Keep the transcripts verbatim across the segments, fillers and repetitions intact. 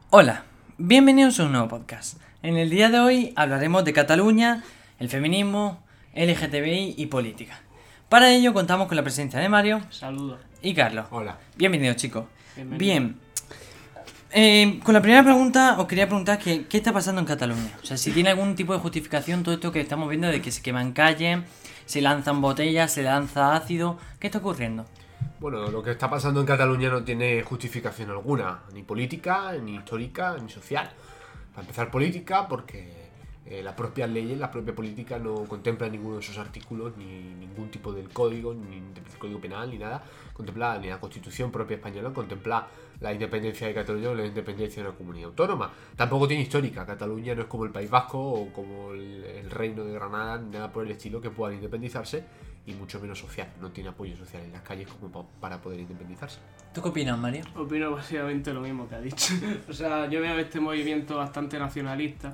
Hola, bienvenidos a un nuevo podcast. En el día de hoy hablaremos de Cataluña, el feminismo, L G T B I y política. Para ello contamos con la presencia de Mario. Saludos. Y Carlos. Hola. Bienvenidos, chicos. Bienvenido. Bien. Eh, con la primera pregunta os quería preguntar que, ¿qué está pasando en Cataluña? O sea, si tiene algún tipo de justificación todo esto que estamos viendo de que se queman calles, se lanzan botellas, se lanza ácido. ¿Qué está ocurriendo? Bueno, lo que está pasando en Cataluña no tiene justificación alguna, ni política, ni histórica, ni social. Para empezar, política, porque eh, las propias leyes, la propia política no contempla ninguno de esos artículos, ni ningún tipo del código, ni del código penal, ni nada. Contempla ni la Constitución propia española, contempla la independencia de Cataluña o la independencia de una comunidad autónoma. Tampoco tiene histórica. Cataluña no es como el País Vasco o como el, el Reino de Granada, ni nada por el estilo que puedan independizarse. Y mucho menos social, no tiene apoyo social en las calles como para poder independizarse. ¿Tú qué opinas, Mario? Opino básicamente lo mismo que ha dicho. O sea, yo veo este movimiento bastante nacionalista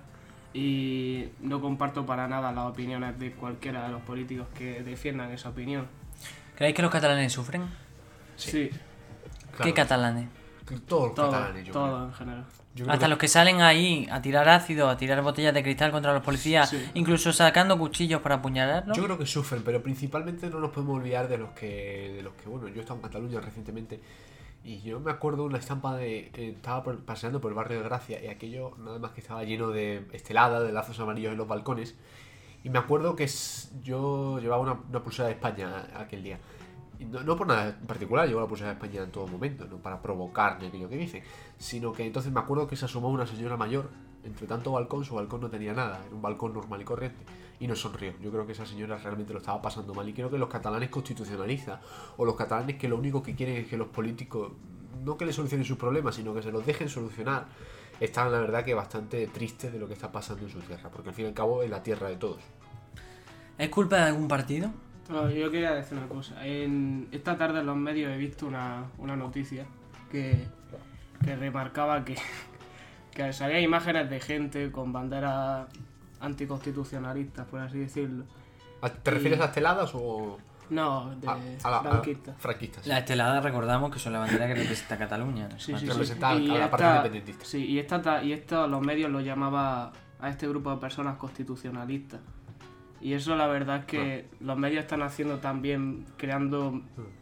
y no comparto para nada las opiniones de cualquiera de los políticos que defiendan esa opinión. ¿Creéis que los catalanes sufren? Sí, Claro, ¿Qué catalanes? todos los todo, catalanes, yo todo creo. en general. Yo creo Hasta que- los que salen ahí a tirar ácido, a tirar botellas de cristal contra los policías, Sí. incluso sacando cuchillos para apuñalarlos. Yo creo que sufren, pero principalmente no nos podemos olvidar de los que, de los que bueno, yo he estado en Cataluña recientemente y yo me acuerdo de una estampa de, eh, estaba por- paseando por el barrio de Gracia y aquello nada más que estaba lleno de estelada, de lazos amarillos en los balcones y me acuerdo que es- yo llevaba una, una pulsera de España aquel día. Y No, no por nada en particular, llevo la pulsera de España en todo momento, no para provocar ni aquello que dicen, sino que entonces me acuerdo que se asomó una señora mayor, entre tanto balcón, su balcón no tenía nada, era un balcón normal y corriente, y nos sonrió. Yo creo que esa señora realmente lo estaba pasando mal, y creo que los catalanes constitucionalistas, o los catalanes que lo único que quieren es que los políticos, no que les solucionen sus problemas, sino que se los dejen solucionar, están la verdad que bastante tristes de lo que está pasando en su tierra, porque al fin y al cabo es la tierra de todos. ¿Es culpa de algún partido? No, yo quería decir una cosa. En, esta tarde en los medios he visto una, una noticia que, que remarcaba que, que salían imágenes de gente con banderas anticonstitucionalistas, por así decirlo. ¿Te refieres a esteladas o No, de a, a la, a franquistas. franquistas? La estelada, recordamos que son la bandera que representa a Cataluña. ¿no? Sí, sí, sí. Representa a Y la parte esta- independentista. Sí, y, esta, ta- y esto los medios lo llamaba a este grupo de personas constitucionalistas. Y eso la verdad es que los medios están haciendo también, creando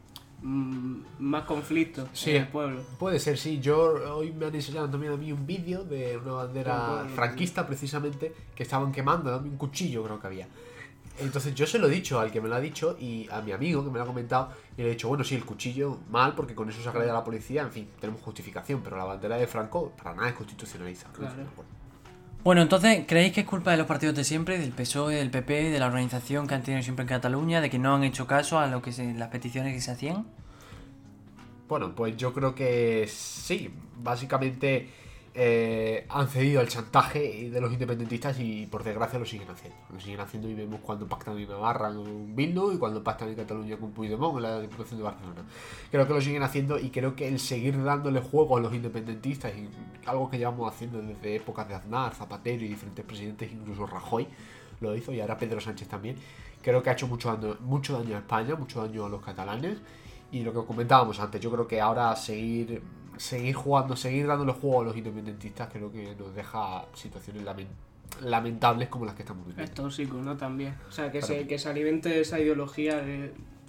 mm, más conflictos Sí. en el pueblo. Puede ser, sí. Yo hoy me han enseñado también a mí un vídeo de una bandera Bueno, franquista, precisamente, que estaban quemando, dame un cuchillo creo que había. Entonces yo se lo he dicho al que me lo ha dicho y a mi amigo que me lo ha comentado y le he dicho, bueno, sí, el cuchillo mal porque con eso se agrede a la policía, en fin, tenemos justificación, pero la bandera de Franco para nada es constitucionalista. ¿no? Claro. Bueno, entonces, ¿creéis que es culpa de los partidos de siempre, del P S O E, del P P, de la organización que han tenido siempre en Cataluña, de que no han hecho caso a lo que se, las peticiones que se hacían? Bueno, pues yo creo que sí. Básicamente eh, han cedido al chantaje de los independentistas y por desgracia lo siguen haciendo. Lo siguen haciendo y vemos cuando pactan en Navarra con Bildu y cuando pactan en Cataluña con Puigdemont en la Diputación de Barcelona. Creo que lo siguen haciendo y creo que el seguir dándole juego a los independentistas, y algo que llevamos haciendo desde épocas de Aznar, Zapatero y diferentes presidentes, incluso Rajoy lo hizo y ahora Pedro Sánchez también, creo que ha hecho mucho daño, mucho daño a España, mucho daño a los catalanes. Y lo que comentábamos antes, yo creo que ahora seguir seguir jugando, seguir dándole juego a los independentistas creo que nos deja situaciones lamen- lamentables como las que estamos Es viviendo. tóxico, ¿no? También. O sea, que Claro. se, que se alimente de esa ideología de-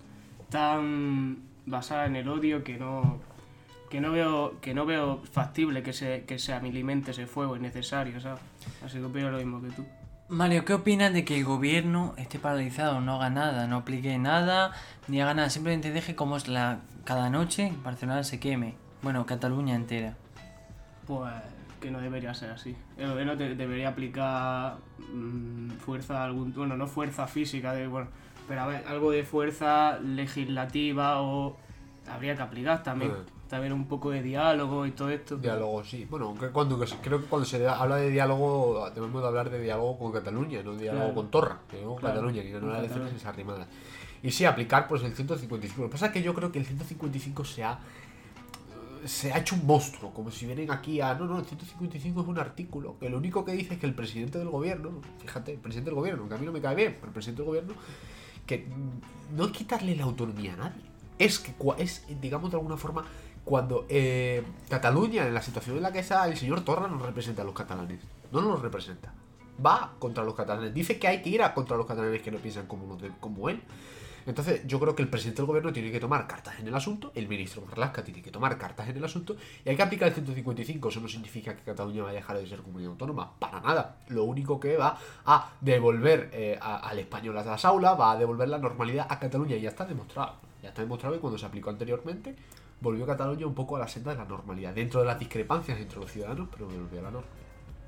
tan basada en el odio que no que no veo que no veo factible que se que se alimente ese fuego innecesario, ¿sabes? Así que opino lo mismo que tú. Mario, ¿qué opinas de que el gobierno esté paralizado, no haga nada, no aplique nada, ni haga nada, simplemente deje como es la cada noche Barcelona se queme? Bueno, Cataluña entera. Pues que no debería ser así. El gobierno te- debería aplicar mm, fuerza, algún, bueno, no fuerza física, de, bueno, pero a ver, algo de fuerza legislativa o habría que aplicar también, Eh. también un poco de diálogo y todo esto. Diálogo, sí. Bueno, aunque cuando, creo que cuando se da- habla de diálogo, debemos de hablar de diálogo con Cataluña, no diálogo Claro. con Torra, diálogo con Claro, Cataluña, que ganó con las elecciones Cataluña. desarrimadas. Y sí, aplicar pues el ciento cincuenta y cinco. Lo que pasa es que yo creo que el ciento cincuenta y cinco se ha, se ha hecho un monstruo, como si vienen aquí a... No, no, el ciento cincuenta y cinco es un artículo que lo único que dice es que el presidente del gobierno, fíjate, el presidente del gobierno, que a mí no me cae bien, pero el presidente del gobierno, que mm, no es quitarle la autonomía a nadie, es que cua- es, digamos de alguna forma, cuando eh, Cataluña, en la situación en la que está, el señor Torra no representa a los catalanes. No los representa. Va contra los catalanes. Dice que hay que ir a contra los catalanes que no piensan como, uno de, como él. Entonces yo creo que el presidente del gobierno tiene que tomar cartas en el asunto, el ministro Marlaska tiene que tomar cartas en el asunto y hay que aplicar el ciento cincuenta y cinco. Eso no significa que Cataluña vaya a dejar de ser comunidad autónoma, para nada. Lo único que va a devolver eh, a, al español a las aulas, va a devolver la normalidad a Cataluña y ya está demostrado. Ya está demostrado que cuando se aplicó anteriormente volvió Cataluña un poco a la senda de la normalidad, dentro de las discrepancias entre los ciudadanos, pero volvió a la normalidad.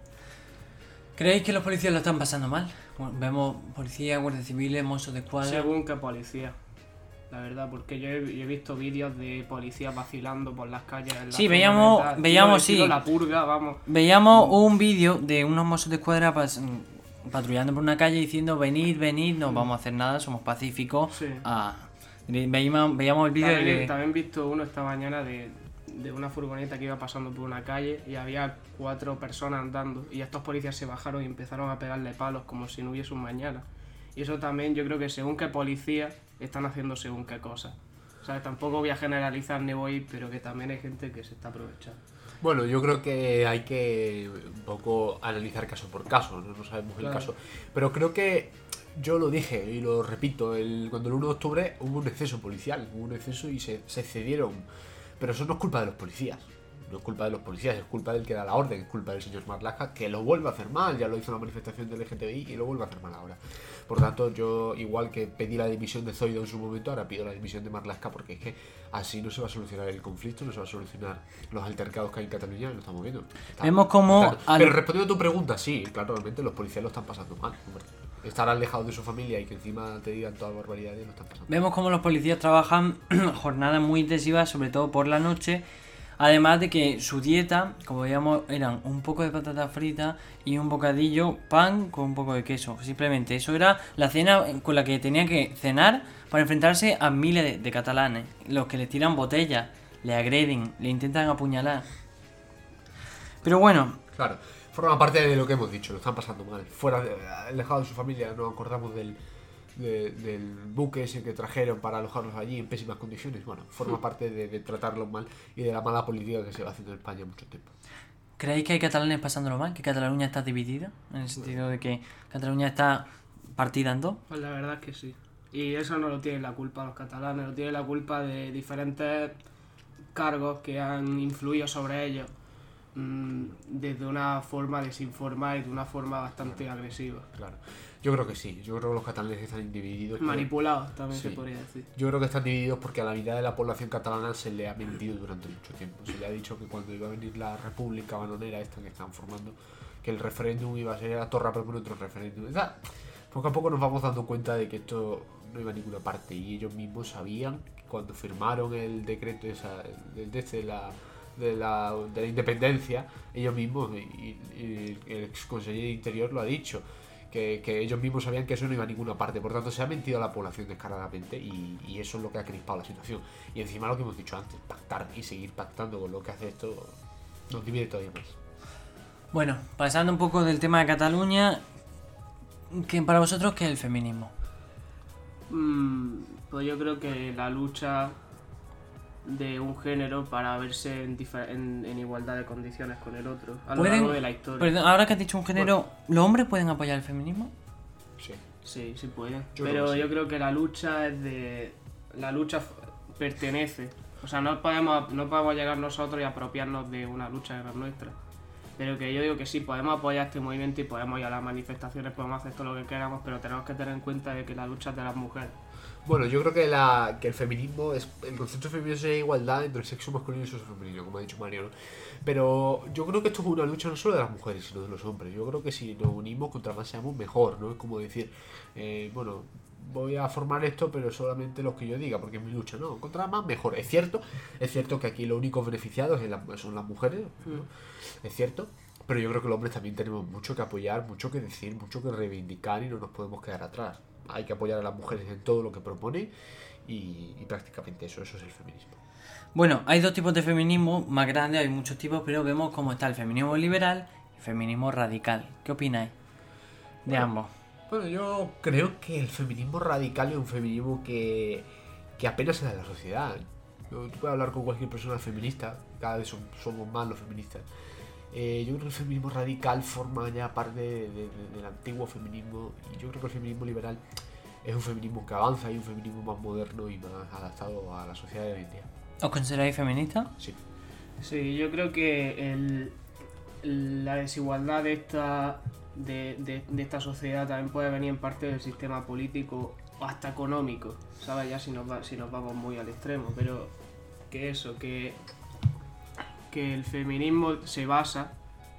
¿Creéis que los policías lo están pasando mal? Bueno, vemos policías, guardias civiles, mozos de escuadra. Según qué policía, la verdad, porque yo he, yo he visto vídeos de policías vacilando por las calles. En la Sí, veíamos, furgoneta, veíamos, tiro- tiro sí. la purga, vamos. Veíamos un vídeo de unos mozos de escuadra pas- patrullando por una calle diciendo venid, venid, no vamos a hacer nada, somos pacíficos. Sí. Ah, veíamos, veíamos el vídeo También, de... también he visto uno esta mañana de, de una furgoneta que iba pasando por una calle y había cuatro personas andando y estos policías se bajaron y empezaron a pegarle palos como si no hubiese un mañana. Y eso también yo creo que según qué policías están haciendo según qué cosas. O sea, tampoco voy a generalizar ni voy, pero que también hay gente que se está aprovechando. Bueno, yo creo que hay que un poco analizar caso por caso, no, no sabemos el Claro. caso. Pero creo que yo lo dije y lo repito, el, cuando el uno de octubre hubo un exceso policial, hubo un exceso y se, se cedieron. Pero eso no es culpa de los policías, no es culpa de los policías, es culpa del que da la orden, es culpa del señor Marlaska, que lo vuelve a hacer mal, ya lo hizo en la manifestación del L G T B I y lo vuelve a hacer mal ahora. Por tanto, yo, igual que pedí la dimisión de Zoido en su momento, ahora pido la dimisión de Marlaska porque es que así no se va a solucionar el conflicto, no se va a solucionar los altercados que hay en Cataluña, lo estamos viendo. Está- Vemos cómo está- al- Pero respondiendo a tu pregunta, sí, claro, realmente los policías lo están pasando mal. Hombre. Estar alejados de su familia y que encima te digan todas barbaridades lo están pasando mal. Vemos cómo los policías trabajan jornadas muy intensivas, sobre todo por la noche. Además de que su dieta, como veíamos, eran un poco de patata frita y un bocadillo, pan con un poco de queso. Simplemente eso era la cena con la que tenía que cenar para enfrentarse a miles de, de catalanes. Los que le tiran botellas, le agreden, le intentan apuñalar. Pero bueno, Claro, forma parte de lo que hemos dicho, lo están pasando mal. Fuera, de, alejados de su familia, nos acordamos del, de- del buque ese que trajeron para alojarlos allí en pésimas condiciones. Bueno, forma parte de, de tratarlos mal y de la mala política que se va haciendo en España mucho tiempo. ¿creéis que hay catalanes pasándolo mal? ¿Que Cataluña está dividida? En el sentido de que Cataluña está partida en dos. Pues la verdad es que sí. Y eso no lo tienen la culpa los catalanes, lo tienen la culpa de diferentes cargos que han influido sobre ellos mmm, desde una forma desinformada y de una forma bastante agresiva. Claro, yo creo que sí, yo creo que los catalanes están divididos. Manipulados también Sí. se podría decir. Yo creo que están divididos porque a la mitad de la población catalana se le ha mentido durante mucho tiempo. Se le ha dicho que cuando iba a venir la república bananera esta que están formando, que el referéndum iba a ser a Torra propone otro referéndum. O sea, poco a poco nos vamos dando cuenta de que esto no iba a ninguna parte y ellos mismos sabían que cuando firmaron el decreto esa, el, desde la de la, de la independencia, ellos mismos, y, y el ex consejero de Interior lo ha dicho, que, que ellos mismos sabían que eso no iba a ninguna parte. Por tanto, se ha mentido a la población descaradamente y, y eso es lo que ha crispado la situación. Y encima lo que hemos dicho antes, pactar y seguir pactando con lo que hace esto nos divide todavía más. Bueno, pasando un poco del tema de Cataluña, ¿qué para vosotros qué es el feminismo? Mm, pues yo creo que la lucha de un género para verse en, difer- en, en igualdad de condiciones con el otro a lo ¿Pueden- largo de la historia. Perdón, ahora que has dicho un género, ¿los hombres pueden apoyar el feminismo? Sí. Sí, sí pueden. Yo Pero creo que sí. yo creo que la lucha es de. La lucha f- pertenece. O sea, no podemos, no podemos llegar nosotros y apropiarnos de una lucha que no es nuestra. Pero que yo digo que sí, podemos apoyar este movimiento y podemos ir a las manifestaciones, podemos hacer todo lo que queramos, pero tenemos que tener en cuenta de que la lucha es de las mujeres. Bueno, yo creo que, la, que el feminismo, es el concepto de feminismo es igualdad entre el sexo masculino y el sexo femenino, como ha dicho Mario, ¿no? Pero yo creo que esto es una lucha no solo de las mujeres, sino de los hombres. Yo creo que si nos unimos, contra más seamos, mejor, ¿no? Es como decir, eh, bueno, voy a formar esto, pero solamente los que yo diga, porque es mi lucha, ¿no? Contra más, mejor. Es cierto, es cierto que aquí los únicos beneficiados es la- son las mujeres, ¿no? Es cierto. Pero yo creo que los hombres también tenemos mucho que apoyar, mucho que decir, mucho que reivindicar y no nos podemos quedar atrás. Hay que apoyar a las mujeres en todo lo que proponen y, y prácticamente eso, eso es el feminismo. Bueno, hay dos tipos de feminismo más grandes, hay muchos tipos, pero vemos cómo está el feminismo liberal y el feminismo radical. ¿Qué opináis de Bueno, ambos? Bueno, yo creo que el feminismo radical es un feminismo que, que apenas se da en la sociedad. Tú puedes hablar con cualquier persona feminista, cada vez son- somos más los feministas. Eh, yo creo que el feminismo radical forma ya parte de- de- de- del antiguo feminismo, y yo creo que el feminismo liberal es un feminismo que avanza y un feminismo más moderno y más adaptado a la sociedad de hoy en día. ¿Os consideráis feministas? Sí. Sí, yo creo que el, la desigualdad de esta, de, de, de esta sociedad también puede venir en parte del sistema político o hasta económico, ¿sabes? Ya si nos, va, si nos vamos muy al extremo, pero que eso, que, que el feminismo se basa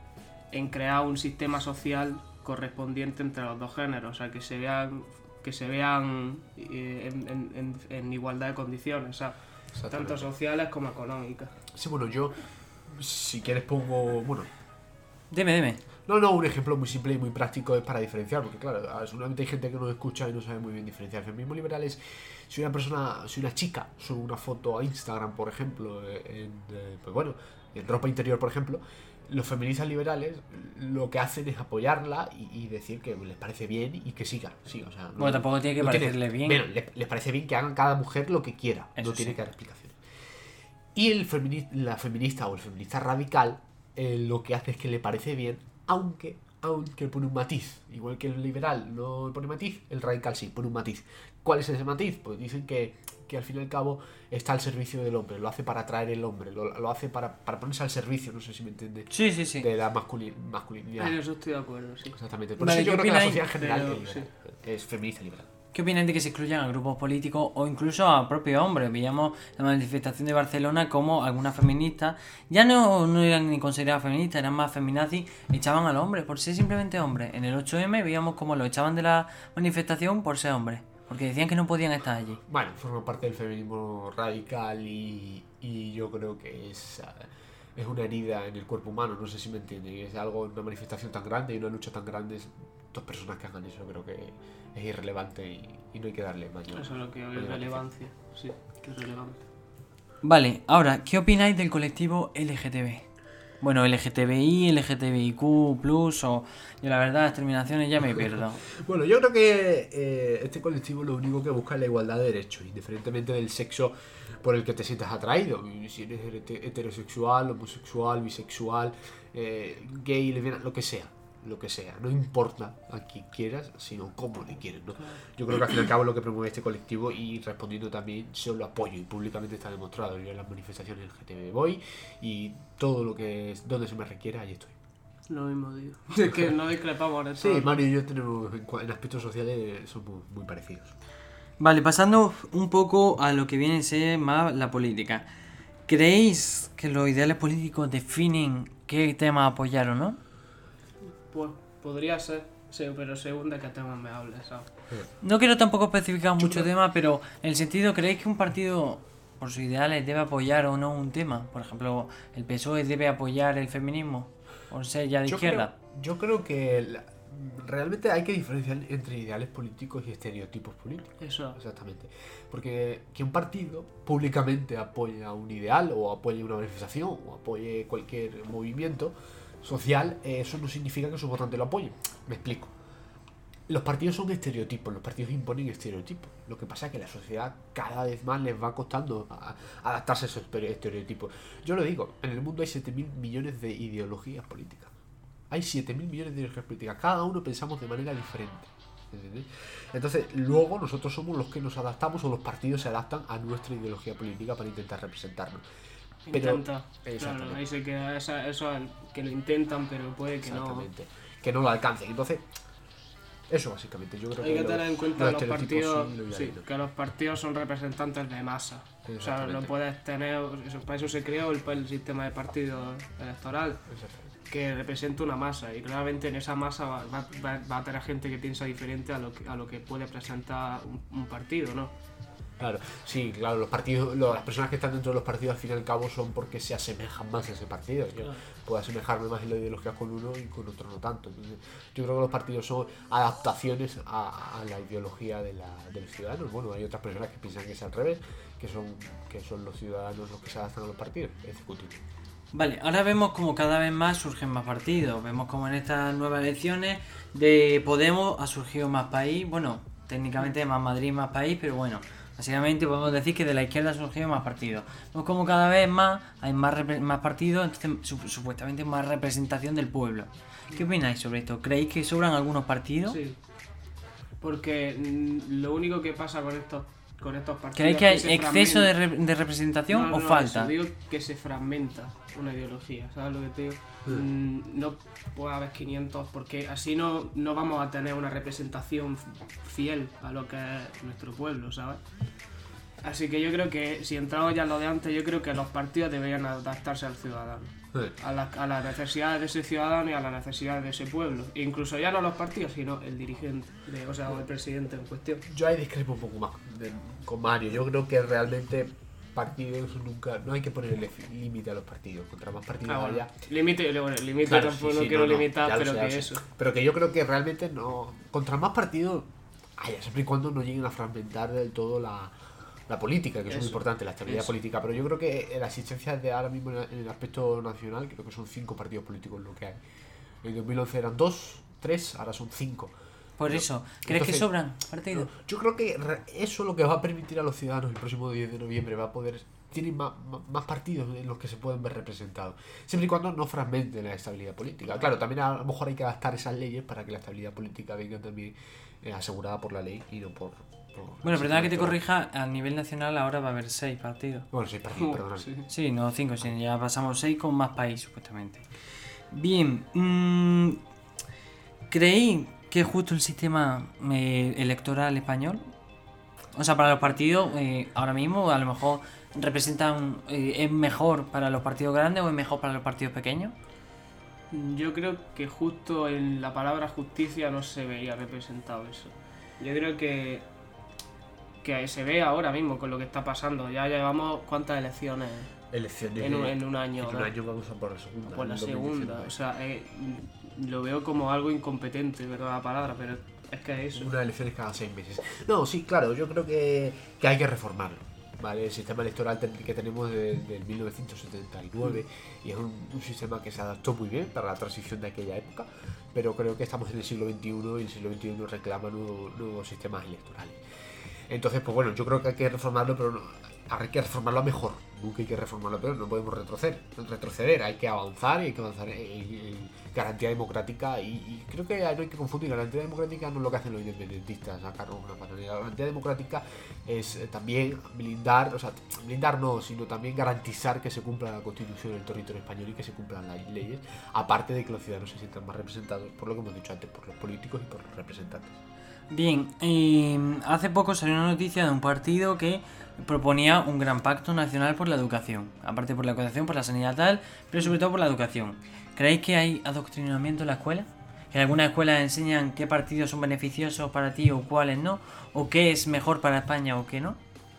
en crear un sistema social correspondiente entre los dos géneros, o sea, que se vean, que se vean eh, en, en, en, en igualdad de condiciones, o sea, tanto sociales como económicas. Sí, bueno, yo, si quieres pongo, bueno, Dime, dime. no, no, un ejemplo muy simple y muy práctico es para diferenciar, porque claro, seguramente hay gente que nos escucha y no sabe muy bien diferenciar. El feminismo liberal es, si una persona, si una chica sube una foto a Instagram, por ejemplo, en, eh, pues bueno, en ropa interior, por ejemplo, los feministas liberales lo que hacen es apoyarla y, y decir que les parece bien y que siga, siga, o sea, no- Bueno, tampoco tiene que no parecerle bien. Bueno, les, les parece bien que hagan cada mujer lo que quiera, Eso no tiene sí. que dar explicaciones. Y el femini- la feminista o el feminista radical eh, lo que hace es que le parece bien, aunque, aunque pone un matiz. Igual que el liberal no pone matiz, el radical sí, pone un matiz. ¿Cuál es ese matiz? Pues dicen que, que al fin y al cabo está al servicio del hombre, lo hace para atraer el hombre, lo, lo hace para, para ponerse al servicio, no sé si me entiende, Sí, sí, sí. de la masculin- masculinidad. En eso estoy de acuerdo, sí. Exactamente. Por Vale, eso yo ¿qué creo que la opináis? sociedad en general Pero, es, liberal, es feminista liberal. ¿Qué opináis de que se excluyan a grupos políticos o incluso a propios hombres? Veíamos la manifestación de Barcelona como algunas feministas ya no, no eran ni consideradas feministas, eran más feminazis, echaban al hombre por ser simplemente hombres. En el ocho eme veíamos cómo lo echaban de la manifestación por ser hombres, porque decían que no podían estar allí. Bueno, forma parte del feminismo radical y, y yo creo que es, uh, es una herida en el cuerpo humano, no sé si me entienden. Es algo, una manifestación tan grande y una lucha tan grande, es- dos personas que hagan eso creo que es irrelevante y, y no hay que darle mayor. Eso es lo que mayor es relevancia, sí, que es relevante. Vale, ahora, ¿qué opináis del colectivo L G T B? Bueno, L G T B I, L G T B I Q plus, o yo la verdad las terminaciones ya me pierdo. Bueno, yo creo que eh, este colectivo lo único que busca es la igualdad de derechos, indiferentemente del sexo por el que te sientas atraído. Si eres hete- heterosexual, homosexual, bisexual, eh, gay, lesbiana, lo que sea. Lo que sea, no importa a quien quieras, sino cómo le quieres, ¿no? Yo creo que al fin y al cabo es lo que promueve este colectivo y respondiendo también yo lo apoyo y públicamente está demostrado. Yo en las manifestaciones del G T B voy y todo lo que es, donde se me requiera, ahí estoy. Lo mismo digo. Es que no discrepamos en eso. Sí, Mario y yo tenemos, en, cua- en aspectos sociales somos muy parecidos. Vale, pasando un poco a lo que viene a ser más la política. ¿Creéis que los ideales políticos definen qué tema apoyar o no? Pues podría ser, sí, pero según de qué tema me hables, ¿sabes? No quiero tampoco especificar mucho creo- tema, pero en el sentido, ¿creéis que un partido por sus ideales debe apoyar o no un tema? Por ejemplo, ¿el P S O E debe apoyar el feminismo? O sea, ya de Yo izquierda. creo, yo creo que la- realmente hay que diferenciar entre ideales políticos y estereotipos políticos. Eso. Exactamente. Porque que un partido públicamente apoye a un ideal o apoye una manifestación o apoye cualquier movimiento social, eh, eso no significa que su votante lo apoye. Me explico. Los partidos son estereotipos, los partidos imponen estereotipos. Lo que pasa es que la sociedad cada vez más les va costando a- a adaptarse a esos estere- estereotipos. Yo lo digo, en el mundo hay siete mil millones de ideologías políticas. Hay siete mil millones de ideologías políticas. Cada uno pensamos de manera diferente. ¿Entendés? Entonces, luego nosotros somos los que nos adaptamos o los partidos se adaptan a nuestra ideología política para intentar representarnos. Pero- Intenta. Claro, Exactamente. ahí se queda esa, eso que lo intentan, pero puede que no. Exactamente. Que no lo alcancen. Entonces, eso básicamente. Yo creo Hay que los- tener en cuenta los estereotipos partidos, sí lo sí, idealizan. que los partidos son representantes de masa. O sea, Exactamente. no puedes tener, eso- para eso se creó el, el sistema de partido electoral, Exactamente. que representa una masa y claramente en esa masa va, va- va- va a tener gente que piensa diferente a lo que, a lo que puede presentar un, un partido, ¿no? Claro, sí, claro, los partidos, lo- las personas que están dentro de los partidos al fin y al cabo son porque se asemejan más a ese partido. Yo Claro. puedo asemejarme más en la ideología con uno y con otro no tanto. Entonces, yo creo que los partidos son adaptaciones a, a la ideología de, la, de los ciudadanos. Bueno, hay otras personas que piensan que es al revés, que son, que son los ciudadanos los que se adaptan a los partidos. Es discutible. Vale, ahora vemos como cada vez más surgen más partidos. Vemos como en estas nuevas elecciones de Podemos ha surgido más país. Bueno, técnicamente más Madrid, más país, pero bueno, Básicamente podemos decir que de la izquierda han surgido más partidos. Pues como cada vez más hay más, repre- más partidos, entonces su- supuestamente más representación del pueblo. ¿Qué opináis sobre esto? ¿Creéis que sobran algunos partidos? Sí. Porque mm, lo único que pasa con estos, con estos partidos... ¿Creéis que hay se exceso de, fragmentan. re- de representación No, o no, falta? eso, digo que se fragmenta una ideología, ¿sabes lo que te digo? Mm, no puede haber quinientos porque así no, no vamos a tener una representación fiel a lo que es nuestro pueblo, ¿sabes? Así que yo creo que si entramos ya en lo de antes, yo creo que los partidos deberían adaptarse al ciudadano, Sí. a, la- a las necesidades de ese ciudadano y a las necesidades de ese pueblo. E incluso ya no los partidos, sino el dirigente, de, o sea, o el presidente en cuestión. Yo ahí discrepo un poco más de- con Mario. Yo creo que realmente partidos nunca... No hay que ponerle límite a los partidos. Contra más partidos Ah, bueno, haya... límite, bueno, límite Claro, tampoco sí, no sí, quiero no, no, limitar, ya lo pero sé, ya que lo sé. eso. Pero que yo creo que realmente no... Contra más partidos haya, siempre y cuando no lleguen a fragmentar del todo la, la política, que es muy Eso, importante, la estabilidad eso. política. Pero yo creo que la existencia de ahora mismo en el aspecto nacional, creo que son cinco partidos políticos lo que hay. En dos mil once eran dos, tres, ahora son cinco. Por Pero- eso, ¿crees que entonces, sobran partidos? Yo creo que re- eso lo que va a permitir a los ciudadanos el próximo diez de noviembre va a poder... Tienen más, más- más partidos en los que se pueden ver representados. Siempre y cuando no fragmenten la estabilidad política. Claro, también a lo mejor hay que adaptar esas leyes para que la estabilidad política venga también eh, asegurada por la ley y no por... por Bueno, perdona que te por- corrija, a nivel nacional ahora va a haber seis partidos. Bueno, sí, partidos, perdón. Sí. Sí, no cinco, sino ya pasamos seis con más país, supuestamente. Bien, mm, ¿creéis que es justo el sistema eh, electoral español? O sea, para los partidos, eh, ahora mismo a lo mejor representan, eh, ¿es mejor para los partidos grandes o es mejor para los partidos pequeños? Yo creo que justo en la palabra justicia no se veía representado eso. Yo creo que, que se ve ahora mismo con lo que está pasando. Ya llevamos cuántas elecciones Elecciones en un, de- en un año. en un ¿no? año vamos a por la segunda. Por la en segunda. dos mil diecinueve. O sea, eh, lo veo como algo incompetente, ¿verdad? La palabra, pero es que es eso. Unas elecciones cada seis meses. No, sí, claro, yo creo que, que hay que reformarlo. ¿Vale? El sistema electoral ten- que tenemos desde mil novecientos setenta y nueve y es un, un sistema que se adaptó muy bien para la transición de aquella época, pero creo que estamos en el siglo veintiuno y el siglo veintiuno reclama nuevo- nuevos sistemas electorales. Entonces, pues bueno, yo creo que hay que reformarlo, pero no, hay que reformarlo a mejor. Nunca hay que reformarlo, pero no podemos retroceder. Retroceder, hay que avanzar y hay que avanzar en, en garantía democrática. Y, y creo que no hay que confundir. Garantía democrática no es lo que hacen los independentistas, sacar una patanera. La garantía democrática es eh, también blindar, o sea, blindar no, sino también garantizar que se cumpla la Constitución del territorio español y que se cumplan las leyes, aparte de que los ciudadanos se sientan más representados, por lo que hemos dicho antes, por los políticos y por los representantes. Bien, eh, hace poco salió una noticia de un partido que proponía un gran pacto nacional por la educación. Aparte por la educación, por la sanidad tal, pero sobre todo por la educación. ¿Creéis que hay adoctrinamiento en la escuela? ¿Que en algunas escuelas enseñan qué partidos son beneficiosos para ti o cuáles no? ¿O qué es mejor para España o qué no?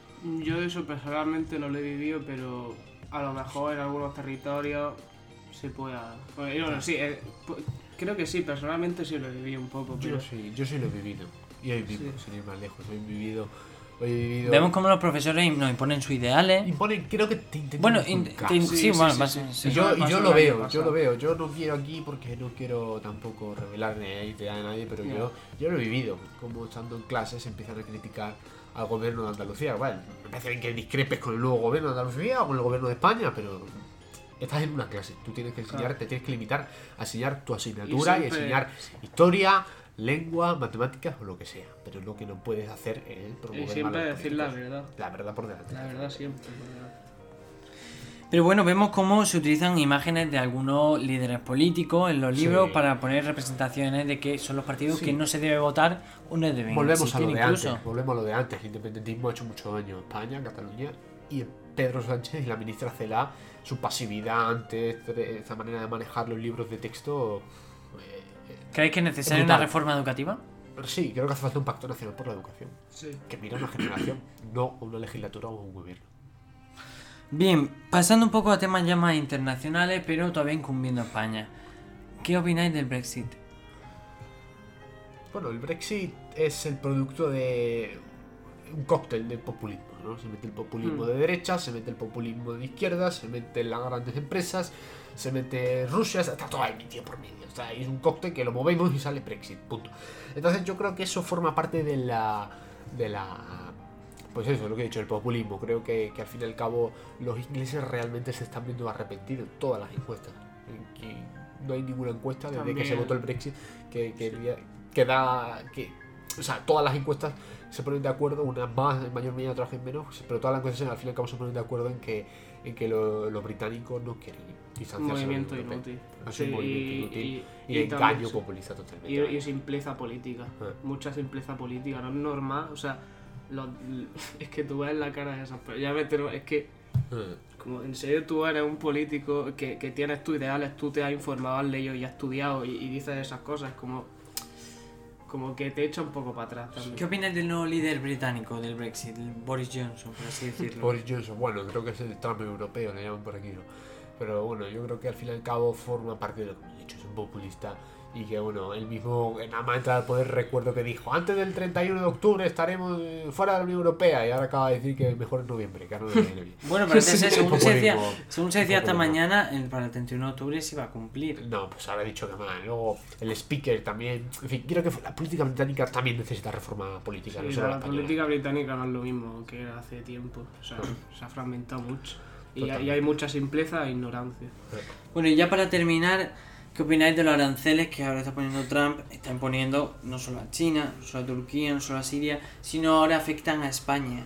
Yo eso personalmente no lo he vivido, pero a lo mejor en algunos territorios se pueda... Bueno, bueno, sí, eh, pu- creo que sí, personalmente sí lo he vivido un poco, pero... Yo sí, yo sí lo he vivido. Y hoy mismo, Sí. sin ir más lejos, hoy he vivido... Hoy he vivido... Vemos cómo los profesores nos imponen sus ideales. Imponen, creo que te intentan Bueno, in- inculcar. te- Sí, sí, sí, bueno, sí, vas- sí. sí. Y yo, Eso y pasó yo el lo año veo, yo pasado. lo veo. Yo no quiero aquí porque no quiero tampoco revelarme idea de nadie, pero Ya. yo, yo lo he vivido. Como estando en clases empiezan a criticar al gobierno de Andalucía. Bueno, me parece bien que discrepes con el nuevo gobierno de Andalucía o con el gobierno de España, pero estás en una clase. Tú tienes que enseñar, Claro. te tienes que limitar a enseñar tu asignatura y, siempre- enseñar historia, lengua, matemáticas o lo que sea. Pero lo que no puedes hacer es promover Y siempre malos decir la políticos. verdad. La verdad por delante. La verdad siempre. la verdad. Pero bueno, vemos cómo se utilizan imágenes de algunos líderes políticos en los libros Sí. para poner representaciones de que son los partidos Sí. que no se debe votar o no deben Volvemos a existir lo de incluso. antes, volvemos a lo de antes. El independentismo ha hecho mucho daño a España, Cataluña y Pedro Sánchez y la ministra Celaá, su pasividad ante este- esta manera de manejar los libros de texto. eh, ¿Creéis que es necesaria Brutal. una reforma educativa? eh, sí, creo que hace falta un pacto nacional por la educación, Sí. que mira a una generación, no a una legislatura o a un gobierno. Bien, pasando un poco a temas ya más internacionales, pero todavía incumbiendo a España. ¿Qué opináis del Brexit? Bueno, el Brexit es el producto de un cóctel de populismo, ¿no? Se mete el populismo Mm. de derecha, se mete el populismo de izquierda, se mete las grandes empresas, se mete Rusia, está todo ahí metido por medio. O sea, es un cóctel que lo movemos y sale Brexit, punto. Entonces yo creo que eso forma parte de la... de la pues eso, lo que he dicho, el populismo. Creo que, que al fin y al cabo los ingleses realmente se están viendo arrepentidos en todas las encuestas. Que no hay ninguna encuesta desde También. que se votó el Brexit que, que, que da... Que, o sea, todas las encuestas se ponen de acuerdo, unas más en mayor medida, otras en menos, pero todas las encuestas al fin y al cabo se ponen de acuerdo en que, en que lo, los británicos no quieren distanciarse. Un movimiento de la Unión inútil. Europea. Es Sí, un movimiento y- inútil y- y, y engaño también- populista totalmente. Y, y simpleza política, Ah. mucha simpleza política, no es normal, o sea, lo- es que tú ves la cara de esas personas, ya me entero, es que, Ah. como en serio tú eres un político que, que tienes tus ideales, tú te has informado, has leído y has estudiado y, y dices esas cosas, como, como que te echa un poco para atrás también. ¿Qué opinas del nuevo líder británico del Brexit, el Boris Johnson, por así decirlo? Boris Johnson, bueno, creo que es el Trump europeo, le llaman por aquí, ¿no? Pero bueno, yo creo que al fin y al cabo forma parte de lo que he dicho, es un populista y que bueno, él mismo, nada más entrar al poder, recuerdo que dijo, antes del treinta y uno de octubre estaremos eh, fuera de la Unión Europea, y ahora acaba de decir que mejor en noviembre, que ahora no le viene bien. Bueno, pero antes, Sí, según, se decía, populismo. según se decía esta Populismo. mañana, el, para el treinta y uno de octubre se iba a cumplir. No, pues ahora he dicho que más. Luego el speaker también. En fin, creo que la política británica también necesita reforma política, no Sí, solo la la española. política británica no es lo mismo que era hace tiempo, o sea, se ha fragmentado mucho. Y, Totalmente. y hay mucha simpleza e ignorancia. Bueno, y ya para terminar, ¿qué opináis de los aranceles que ahora está poniendo Trump? Están poniendo no solo a China, no solo a Turquía, no solo a Siria, sino ahora afectan a España.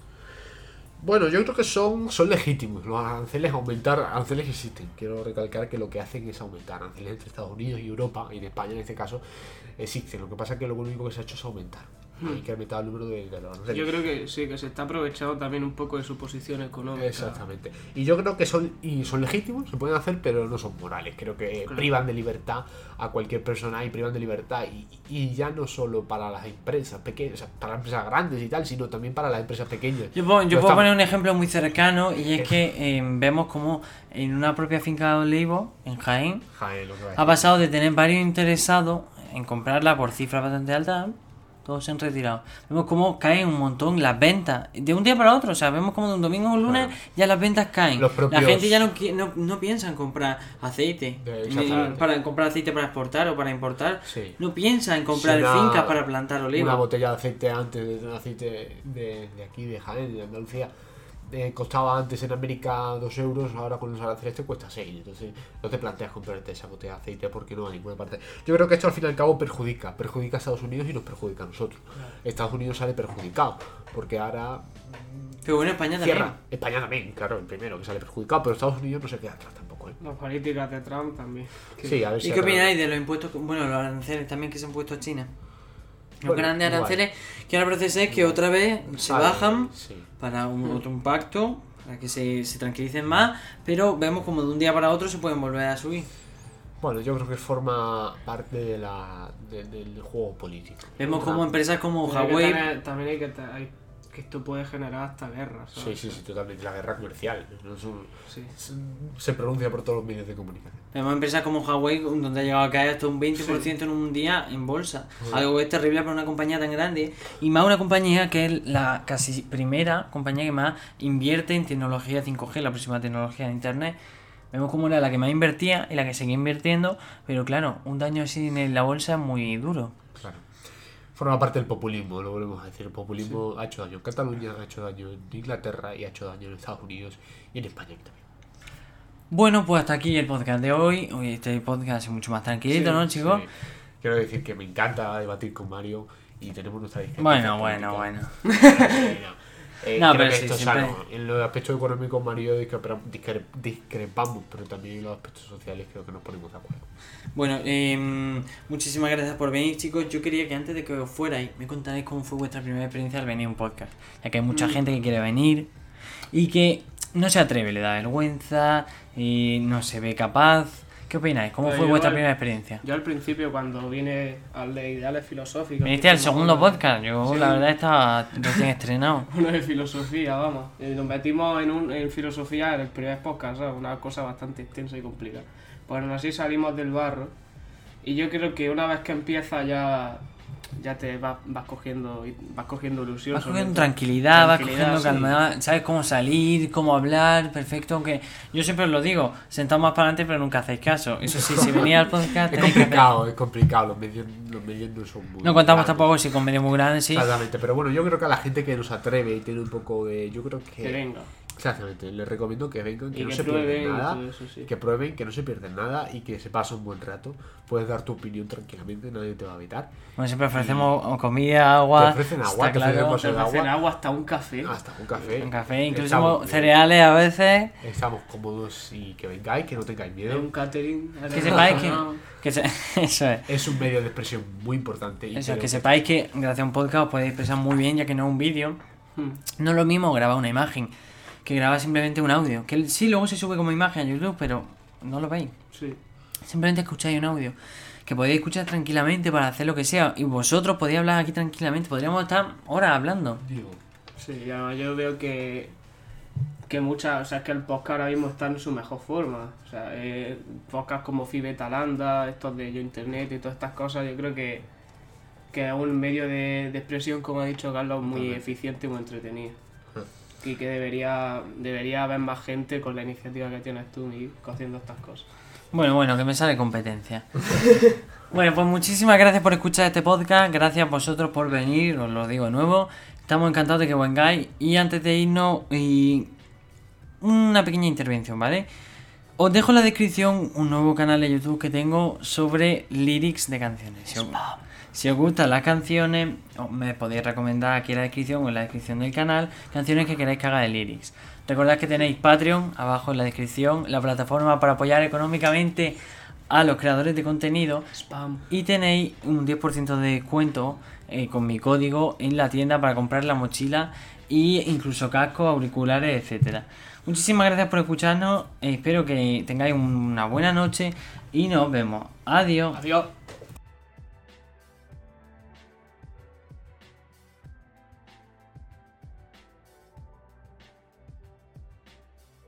Bueno, yo creo que son, son legítimos. Los aranceles, aumentar aranceles existen. Quiero recalcar que lo que hacen es aumentar aranceles entre Estados Unidos y Europa, y en España en este caso, existen. Lo que pasa es que lo único que se ha hecho es aumentar. Hay que aumentar el número de, de los aranceles. Yo creo que sí, que se está aprovechando también un poco de su posición económica. Exactamente. Y yo creo que son y son legítimos, se pueden hacer, pero no son morales. Creo que Claro. privan de libertad a cualquier persona y privan de libertad. Y, y ya no solo para las empresas pequeñas, o sea, para las empresas grandes y tal, sino también para las empresas pequeñas. Yo puedo, yo No puedo estamos- poner un ejemplo muy cercano, y es que eh, vemos como en una propia finca de Olivo, en Jaén, Jaén, lo que va a ha decir. pasado de tener varios interesados en comprarla por cifras bastante altas, todos se han retirado. Vemos cómo caen un montón las ventas, de un día para otro, o sea, vemos como de un domingo a un lunes Claro. ya las ventas caen. Los propios- La gente ya no, qui- no, no piensa en comprar aceite, De- ni- exactamente. para comprar aceite para exportar o para importar, Sí. no piensa en comprar Si una- fincas para plantar Una olivos. botella de aceite antes, de un aceite de, de aquí, de Jaén, de Andalucía, eh, costaba antes en América dos euros, ahora con los aranceles te cuesta seis. Entonces no te planteas comprarte esa botella de aceite porque no va a ninguna parte. Yo creo que esto al fin y al cabo perjudica, perjudica a Estados Unidos y nos perjudica a nosotros. Estados Unidos sale perjudicado porque ahora Pero bueno, España también. cierra. España también, claro, el primero que sale perjudicado, pero Estados Unidos no se queda atrás tampoco. ¿eh? Las políticas de Trump también. Que- Sí, a ver si ¿Y qué atrás- opináis de los impuestos, que- bueno, los aranceles también que se han puesto a China? Los Bueno, grandes igual. aranceles que ahora parece ser que otra vez se Ah, bajan sí. para un, otro impacto, para que se, se tranquilicen más, pero vemos como de un día para otro se pueden volver a subir. Bueno, yo creo que forma parte de la, de- del juego político. Vemos Ah, como empresas como Pero hay que Huawei... tener- también hay que, te- hay- que esto puede generar hasta guerras. Sí, ¿sabes? sí, sí, totalmente. La guerra comercial. ¿no? Es un- Sí. es- se pronuncia por todos los medios de comunicación. Vemos empresas como Huawei donde ha llegado a caer hasta un veinte por ciento en un día en bolsa. Algo que es terrible para una compañía tan grande. Y más una compañía que es la casi primera compañía que más invierte en tecnología cinco G, la próxima tecnología de Internet. Vemos como era la que más invertía y la que seguía invirtiendo. Pero claro, un daño así en la bolsa es muy duro. Claro. Forma parte del populismo, lo volvemos a decir. El populismo ha hecho daño en Cataluña, ha hecho daño en Inglaterra y ha hecho daño en Estados Unidos y en España también. Bueno, pues hasta aquí el podcast de hoy. Hoy este podcast es mucho más tranquilito, Sí, ¿no, chicos? Sí. Quiero decir que me encanta debatir con Mario y tenemos nuestra discrepancia Bueno, bueno, política. bueno. Eh, No, creo pero que sí, esto es siempre- sano. En los aspectos económicos Mario discrepa- discre- discrepamos, pero también en los aspectos sociales creo que nos ponemos de acuerdo. Bueno, eh, muchísimas gracias por venir, chicos. Yo quería que antes de que os fuerais me contarais cómo fue vuestra primera experiencia al venir a un podcast. Ya que hay mucha Mm. gente que quiere venir y que no se atreve, le da vergüenza y no se ve capaz. ¿Qué opináis? ¿Cómo Pues fue yo vuestra al- primera experiencia? Yo al principio, cuando vine al de ideales filosóficos. Viniste al que como segundo uno- podcast. Yo, Sí. la verdad, estaba recién estrenado. Uno de filosofía, vamos. Y nos metimos en, un, en filosofía en el primer podcast, ¿sabes? Una cosa bastante extensa y complicada. Pues aún así salimos del barro. Y yo creo que una vez que empieza ya ya te vas, vas cogiendo vas cogiendo ilusión. Vas sobre cogiendo todo. tranquilidad, vas Tranquilidad, cogiendo sí. calma, sabes cómo salir, cómo hablar, perfecto, aunque yo siempre os lo digo, sentados más para adelante pero nunca hacéis caso. Eso sí, si venís al podcast Es tenéis que hacer... complicado, es complicado. Los medios, los medios no son muy. No contamos grandes. tampoco si con medios muy grandes, sí. Exactamente, pero bueno, yo creo que a la gente que nos atreve y tiene un poco de. Yo creo que. Que venga. Exactamente, les recomiendo que vengan, que Y no que se prueben pierden y nada, todo eso, sí. que prueben, que no se pierden nada y que se pase un buen rato. Puedes dar tu opinión tranquilamente, nadie te va a evitar. Bueno, siempre ofrecemos comida, agua, Te ofrecen agua, está te claro, ofrecemos Te el ofrecen agua. agua hasta un café. Hasta un café. un café, incluso Estamos bien. cereales a veces. Estamos cómodos y que vengáis, que no tengáis Hay miedo. un catering. Que sepáis que, que se- eso es. Es un medio de expresión muy importante. Y Eso es, creo que sepáis que gracias a un podcast os podéis expresar muy bien, ya que no es un vídeo. Hmm. No es lo mismo grabar una imagen que grabar simplemente un audio. Que sí, luego se sube como imagen a YouTube, pero no lo veis. Sí. Simplemente escucháis un audio que podéis escuchar tranquilamente para hacer lo que sea. Y vosotros podéis hablar aquí tranquilamente. Podríamos estar horas hablando. Digo, Sí, además yo veo que, que muchas, o sea, es que el podcast ahora mismo está en su mejor forma. O sea, eh, podcasts como Fibetalanda, estos de Yo Internet y todas estas cosas, yo creo que, que es un medio de, de expresión, como ha dicho Carlos, muy Totalmente. eficiente y muy entretenido. Y que debería, debería haber más gente con la iniciativa que tienes tú, Miguel, haciendo estas cosas. Bueno, bueno, que me sale competencia. Bueno, pues muchísimas gracias por escuchar este podcast. Gracias a vosotros por venir, os lo digo de nuevo. Estamos encantados de que vengáis. Y antes de irnos, y una pequeña intervención, ¿vale? Os dejo en la descripción un nuevo canal de YouTube que tengo sobre lyrics de canciones. Si os, si os gustan las canciones, os- me podéis recomendar aquí en la descripción o en la descripción del canal canciones que queráis que haga de lyrics. Recordad que tenéis Patreon abajo en la descripción, la plataforma para apoyar económicamente a los creadores de contenido. Spam. Y tenéis un diez por ciento de descuento eh, con mi código en la tienda para comprar la mochila e incluso cascos, auriculares, etcétera. Muchísimas gracias por escucharnos. eh, espero que tengáis una buena noche y nos vemos. Adiós. Adiós.